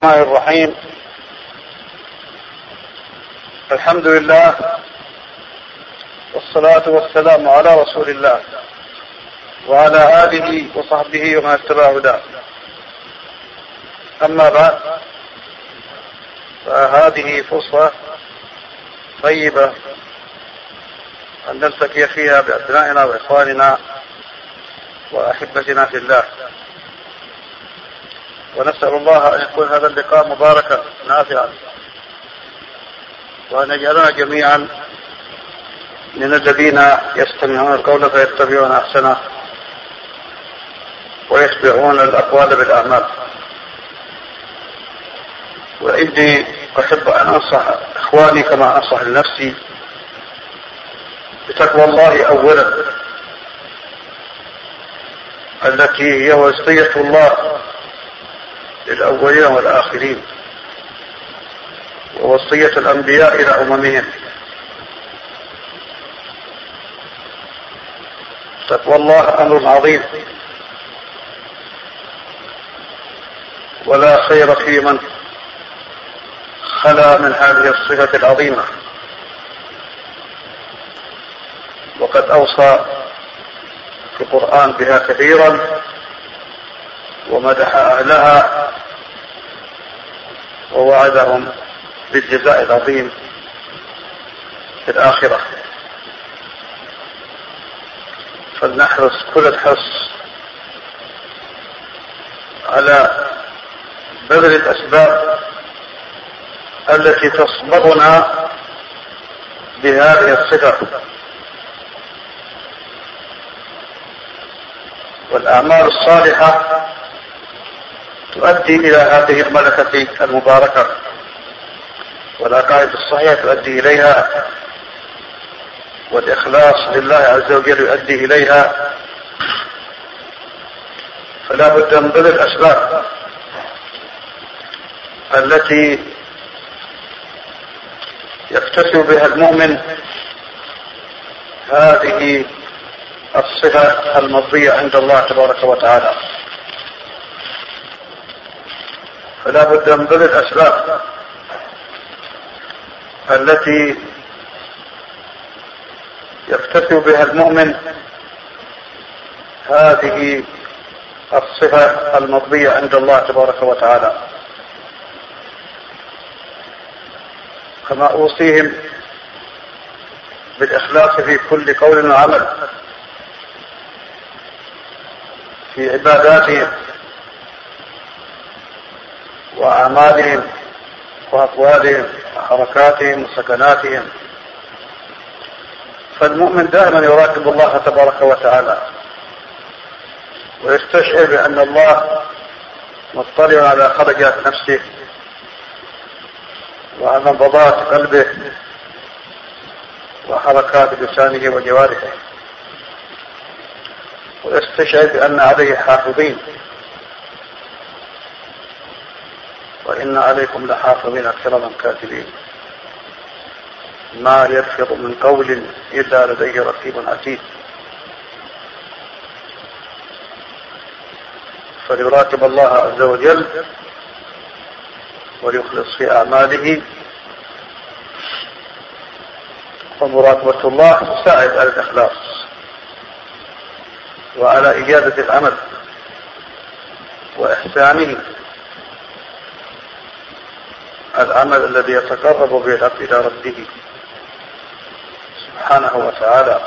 الرحمن الرحيم. الحمد لله والصلاة والسلام على رسول الله وعلى آله وصحبه ومن اتبع هداه. أما بعد، فهذه فرصة طيبة أن نلتقي فيها بأبنائنا وإخواننا وأحبتنا في الله، ونسأل الله أن يكون هذا اللقاء مباركا نافعا، وأن يجعلنا جميعا من الذين يستمعون القول فيتبعون أحسنه ويتبعون الأقوال بالأعمال. وإني أحب أن أنصح إخواني كما أنصح لنفسي بتقوى الله أولا، التي هي وصية الله للأولين والآخرين، ووصية الأنبياء إلى أممهم. تقوى الله أمر عظيم، ولا خير في من خلا من هذه الصفة العظيمة. وقد أوصى في القرآن بها كثيرا ومدح أهلها ووعدهم بالجزاء العظيم في الآخرة. فلنحرص كل الحرص على بذل الأسباب التي تصبغنا بهذه الصفة، والأعمال الصالحة تؤدي إلى هذه الملكة المباركة، والعقائد الصحيحة تؤدي إليها، والإخلاص لله عز وجل يؤدي إليها. فلا بد من بذل الأسباب التي يكتسب بها المؤمن هذه الصفة المرضية عند الله تبارك وتعالى. فلا بد من بذل الأسباب التي يكتسب بها المؤمن هذه الصفة المرضية عند الله تبارك وتعالى، كما أوصيهم بالإخلاص في كل قول وعمل، في عباداتهم وأعمالهم وأقوالهم وحركاتهم وسكناتهم. فالمؤمن دائما يراقب الله تبارك وتعالى، ويستشعر بأن الله مطلع على خرجات نفسه وعلى نبضات قلبه وحركات لسانه وجوارحه، ويستشعر بأن عليه حافظين، وإن عليكم لحافظين كراما كاتبين ما يلفظ من قول إلا لديه رقيب عتيد. فليراقب الله عز وجل وليخلص في أعماله، ومراقبة الله تساعد على الإخلاص وعلى إجادة العمل وإحسانه، العمل الذي يتقرب به العبد إلى ربه سبحانه وتعالى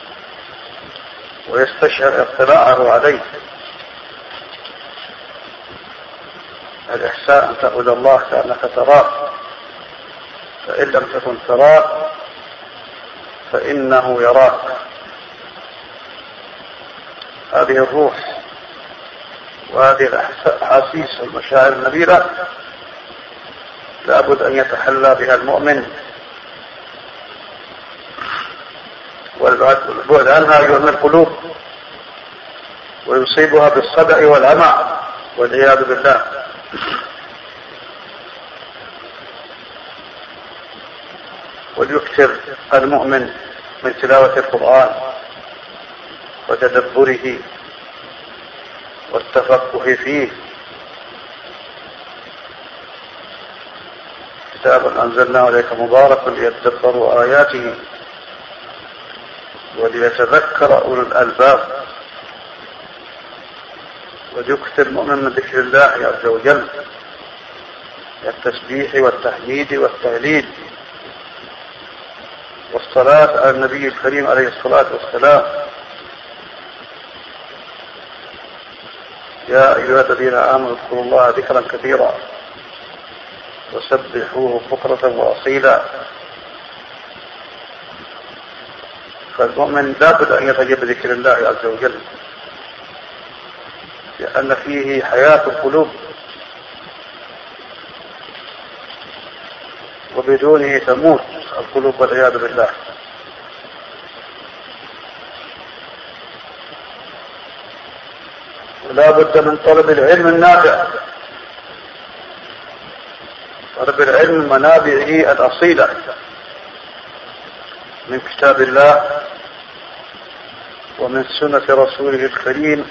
ويستشعر اطلاعه عليه. الإحسان أن تعبد الله كأنك تراه، فإن لم تكن تراه فإنه يراك. هذه الروح وهذه الأحاسيس والمشاعر النبيلة لابد أن يتحلى بها المؤمن، والبعد عنها يؤمن القلوب ويصيبها بالصدع والعمى والعياذ بالله. وليكثر المؤمن من تلاوة القرآن وتدبره والتفقه فيه كتابا أنزلناه إليك مبارك ليدبروا آياته وليتذكر أولو الألباب. ويكثر المؤمن من ذكر الله عز وجل، التسبيح والتحميد والتهليل والصلاة على النبي الكريم عليه الصلاة والسلام. يا أيها الذين آمنوا اذكروا الله ذكرا كثيرا وسبحوه بكرة وأصيلا. فالمؤمن لا بد أن يتجب ذكر الله عز وجل، لأن فيه حياة القلوب، وبدونه تموت القلوب والعياذ بالله. ولا بد من طلب العلم النافع، طلب العلم منابعه الأصيلة من كتاب الله ومن سنة رسوله الكريم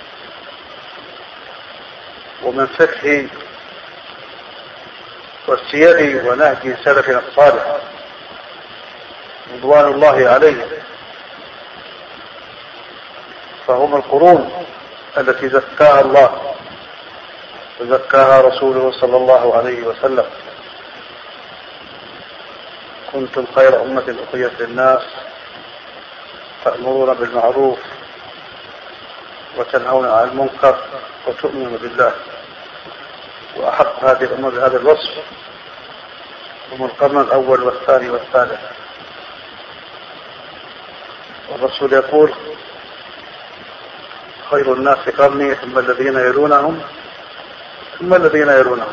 ومن فقه وسير ونهج سلفنا الصالح رضوان الله عليهم. فهم القرون التي زكاها الله وزكاها رسوله صلى الله عليه وسلم. كنتم خير أمة أخرجت للناس تأمرون بالمعروف وتنهون عن المنكر وتؤمنون بالله. وأحق هذه الأمة بهذا الوصف هم القرن الأول والثاني والثالث. والرسول يقول خير الناس قرني ثم الذين يلونهم ثم الذين يلونهم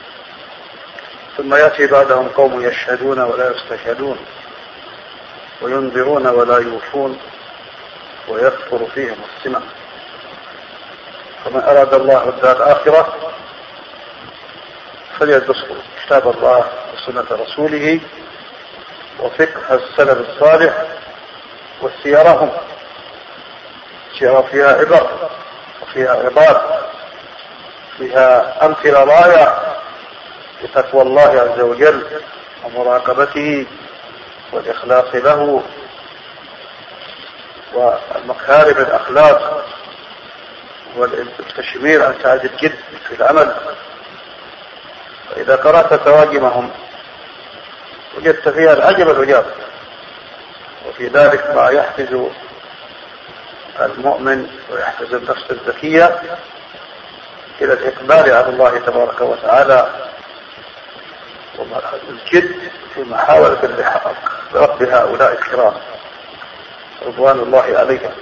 ثم يأتي بعدهم قوم يشهدون ولا يستشهدون وينذرون ولا يوفون ويكفر فيهم السمع. فمن أراد الله الدار الآخرة فليدرس كتاب الله وسنة رسوله وفقه السلف الصالح وسيرهم. سيرة فيها عبر وفيها عباد، فيها أمثلة رائعة لتقوى الله عز وجل ومراقبته والإخلاص له والمكارم الأخلاق والتشمير عن سعادة الجد في العمل. فإذا قرأت تراجمهم وجدت فيها العجب العجاب، وفي ذلك ما يحفز المؤمن ويحفز النفس الذكية إلى الإقبال على الله تبارك وتعالى والجد في محاولة اللحاق برب هؤلاء الكرام رضوان الله عليهم.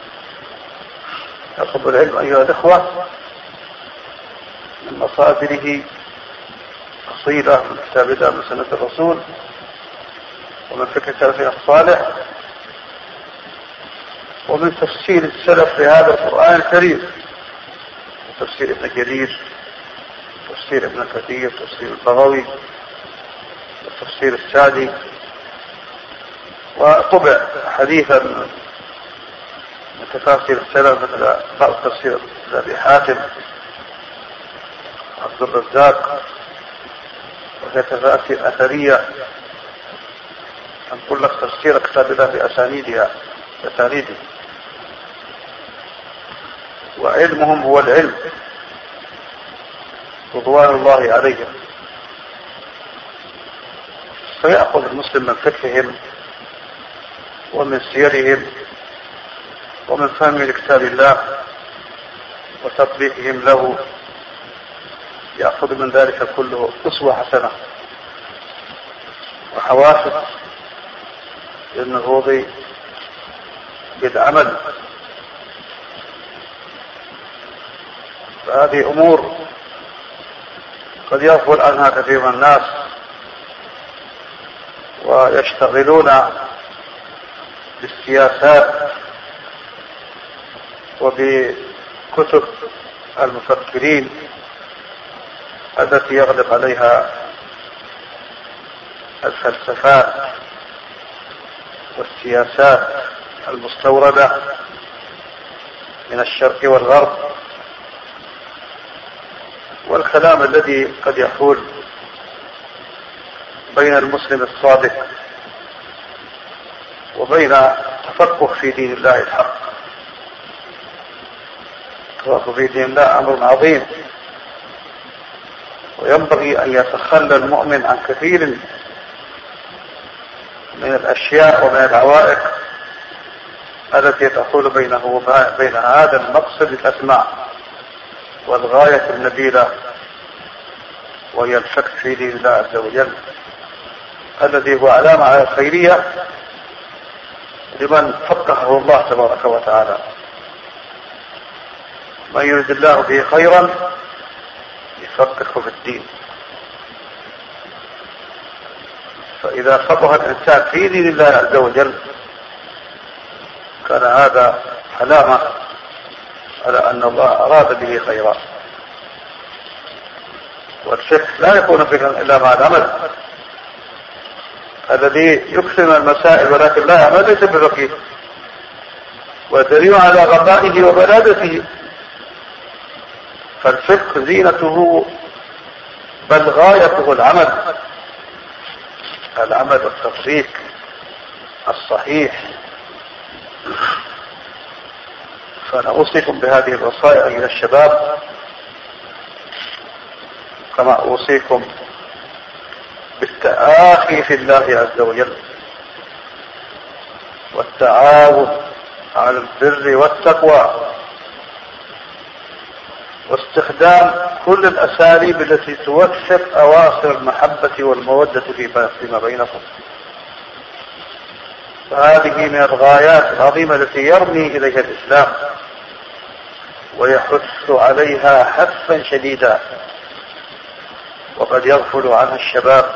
يطلب العلم أيها الإخوة من مصادره أصيلة من كتاب الله من سنة الرسول ومن فقه سلفنا الصالح ومن تفسير السلف لهذا القرآن الكريم، تفسير ابن جرير، تفسير ابن كثير، تفسير البغوي، والتفسير السعدي. وطبع حديثا من تفاسير السلف مثل بعض تفسير أبي حاتم عبد الرزاق، وهي تفاسير أثرية نقول لك تفسير كتاب الله بأسانيده. وعلمهم هو العلم رضوان الله عليهم. فيأخذ المسلم من فقههم ومن سيرهم ومن فهم لكتاب الله وتطبيقهم له، يأخذ من ذلك كله أسوة حسنة وحوافز للنهوض بالعمل. فهذه أمور قد يغفل عنها كثير من الناس ويشتغلون بالسياسات وبكتب المفكرين التي يغلب عليها الفلسفات والسياسات المستوردة من الشرق والغرب، والكلام الذي قد يحول بين المسلم الصادق وبين تفقه في دين الله الحق. التفقه في دين الله أمر عظيم، وينبغي أن يتخلى المؤمن عن كثير من الأشياء ومن العوائق التي تحول بينه وبين هذا المقصد الأسمى والغاية النبيلة، وهي الشك في دين الله عز وجل الذي هو علامة على الخيرية لمن فقهه الله تبارك وتعالى. من يريد الله به خيرا يفقهه في الدين. فإذا فقه الإنسان في دين الله عز وجل كان هذا علامة على أن الله أراد به خيرا. والشك لا يكون فكرا إلا مع العمل. الذي يكثر المسائل ولكن لا يعمل ليس بفقيه، والدليل على غبائه وبلادته. فالفقه زينته بل غايته العمل والتطبيق الصحيح. فأنا أوصيكم بهذه الوصايا أيها الشباب، كما أوصيكم بالتآخي في الله عز وجل والتعاون على البر والتقوى، واستخدام كل الأساليب التي توثق أواصر المحبة والمودة فيما بينكم. فهذه من الغايات العظيمة التي يرمي إليها الإسلام ويحث عليها حثا شديدا، وقد يغفل عنها الشباب.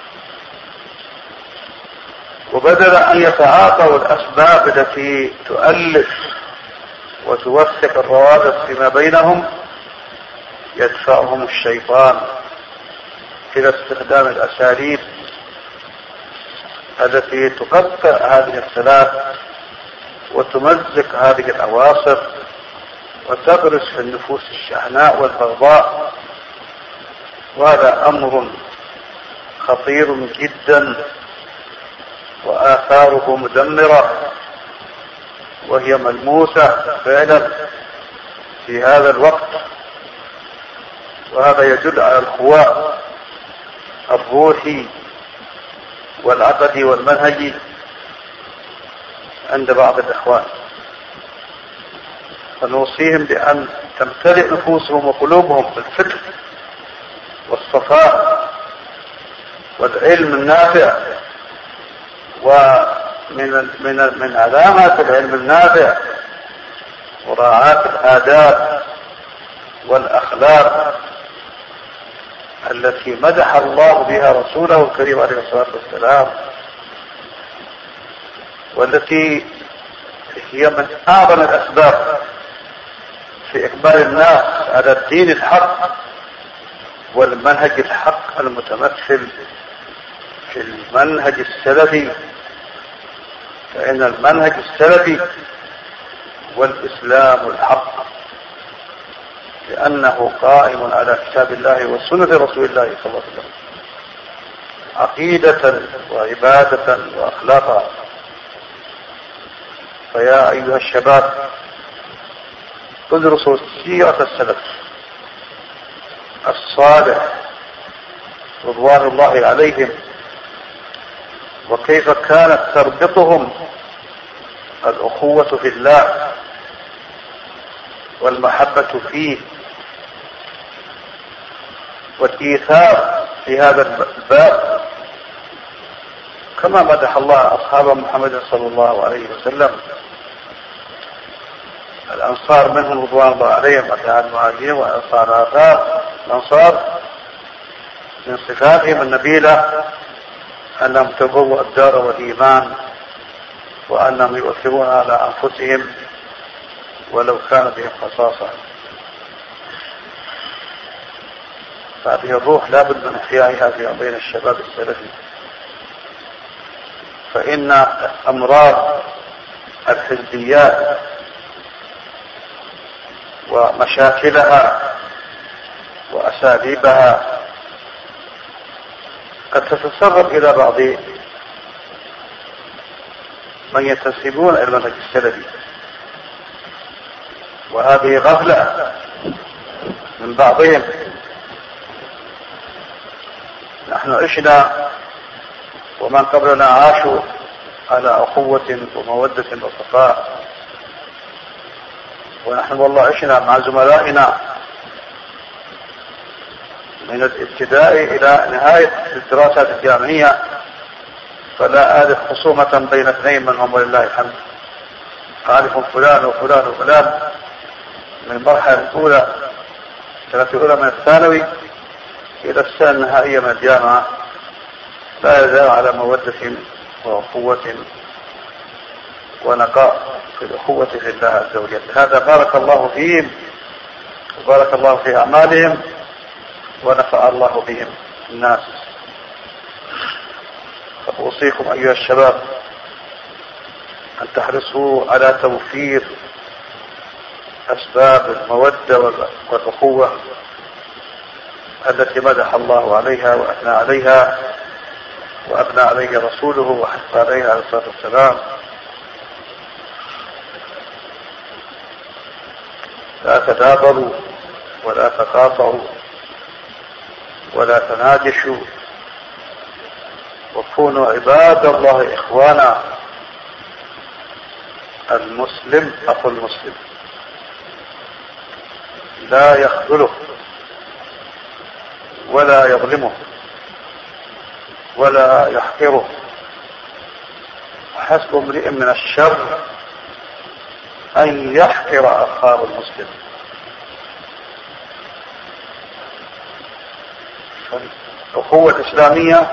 وبدل أن يتعاطوا الأسباب التي تؤلف وتوثق الروابط فيما بينهم، يدفعهم الشيطان إلى استخدام الأساليب التي تقطع هذه الثلاث وتمزق هذه الأواصر وتغرس في النفوس الشحناء والبغضاء. وهذا أمر خطير جدا وآثاره مدمرة، وهي ملموسة فعلا في هذا الوقت. وهذا يدل على الخواء الروحي والعقدي والمنهجي عند بعض الإخوان. فنوصيهم بأن تمتلئ نفوسهم وقلوبهم بالفكر والصفاء والعلم النافع. ومن علامات العلم النافع مراعاة الآداب والأخلاق التي مدح الله بها رسوله الكريم عليه الصلاة والسلام، والتي هي من أعظم الأسباب في إقبال الناس على الدين الحق والمنهج الحق المتمثل في المنهج السلفي. فإن المنهج السلفي والإسلام الحق، لأنه قائم على كتاب الله وسنة رسول الله صلى الله عليه وسلم عقيدة وعبادة وأخلاقا. فيا أيها الشباب ادرسوا سيرة السلف الصالح رضوان الله عليهم، وكيف كانت تربطهم الأخوة في الله والمحبة فيه والإيثار في هذا الباب، كما مدح الله أصحاب محمد صلى الله عليه وسلم. الأنصار منهم رضوان الله عليهم وتعالى المهاجرين والأنصار آثار الأنصار من صفاتهم النبيلة أنهم تبوأوا الدار والإيمان، وأنهم يؤثرون على أنفسهم ولو كان بهم خصاصة. فهذه الروح لا بد من إحيائها في بين الشباب السلفي. فإن أمراض الحزبيات ومشاكلها وأساليبها قد تتسرب إلى بعض من ينتسبون إلى المنهج السلفي، وهذه غفلة من بعضهم. نحن عشنا ومن قبلنا عاشوا على أخوة ومودة وصفاء، ونحن والله عشنا مع زملائنا من الابتداء إلى نهاية الدراسات الجامعية، فلا أعرف خصومة بين اثنين منهم ولله الحمد. أعرف فلان وفلان وفلان من المرحلة الأولى، السنة الأولى من الثانوي إلى السنة النهائية من الجامعة، لا يزال على مودة وأخوة ونقاء في الأخوة لله عز وجل. هذا بارك الله فيهم وبارك الله في أعمالهم ونفع الله بهم الناس. فأوصيكم أيها الشباب أن تحرصوا على توفير أسباب المودة والأخوة التي مدح الله عليها وأثنى عليها وأبنى عليها رسوله وحث عليها عليه الصلاة والسلام. لا تدابروا ولا تقاطعوا ولا تناجشوا، وكونوا عباد الله إخوانا. المسلم أخو المسلم لا يخذله ولا يظلمه ولا يحقره. حسب امرئ من الشر أن يحقر أخاه المسلم. الأخوة الإسلامية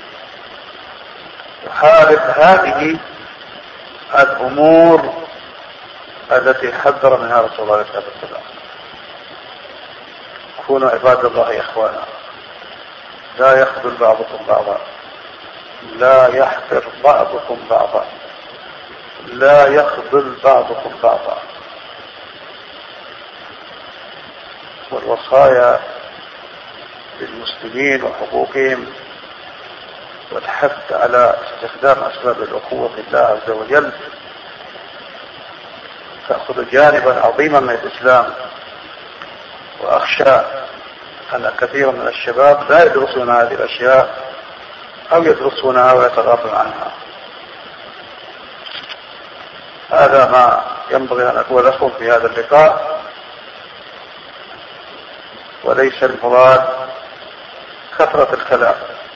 تحارب هذه الأمور التي حذر منها رسول الله عليه الصلاة والسلام. كونوا عباد الله إخوانا، لا يخذل بعضكم بعضا، لا يحقر بعضكم بعضا، لا يخذل بعضكم بعضا. والوصايا للمسلمين وحقوقهم والحث على استخدام أسباب الأخوة لله عز وجل تأخذ جانبا عظيما من الإسلام. وأخشى أن كثيرا من الشباب لا يدرسون هذه الأشياء أو يدرسونها ويتغافلون عنها. هذا ما ينبغي أن أقول لكم في هذا اللقاء، وليس المراد كثرة الكلام،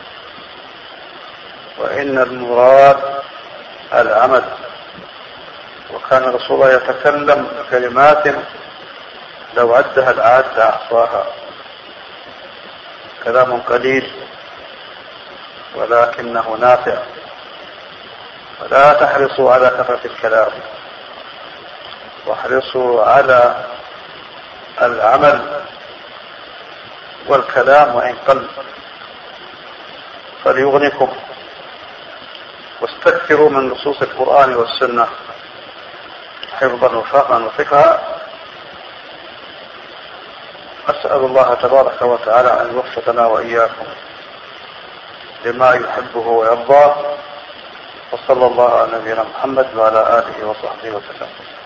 وإن المراد العمل. وكان رسول الله يتكلم بكلمات لو عدها العاد أحصاها. كلام قليل ولكنه نافع. فلا تحرصوا على كثرة الكلام، واحرصوا على العمل. والكلام وإن قل فليغنكم، واستكثروا من نصوص القرآن والسنة حفظا وفهما وفقها. أسأل الله تبارك وتعالى أن يوفقنا وإياكم لما يحبه ويرضاه. وصلى الله على نبينا محمد وعلى آله وصحبه وسلم.